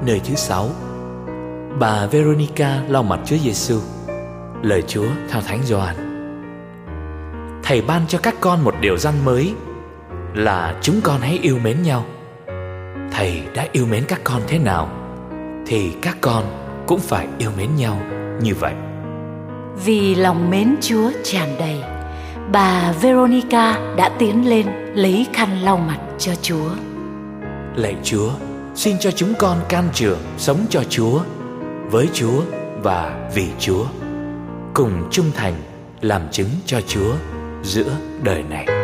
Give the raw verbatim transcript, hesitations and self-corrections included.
Nơi thứ sáu, bà Veronica lau mặt Chúa Giêsu. Lời Chúa theo Thánh Gioan. Thầy ban cho các con một điều răn mới, là chúng con hãy yêu mến nhau. Thầy đã yêu mến các con thế nào, thì các con cũng phải yêu mến nhau như vậy. Vì lòng mến Chúa tràn đầy, bà Veronica đã tiến lên lấy khăn lau mặt cho Chúa. Lạy Chúa, xin cho chúng con can trường sống cho Chúa, với Chúa và vì Chúa, cùng trung thành làm chứng cho Chúa giữa đời này.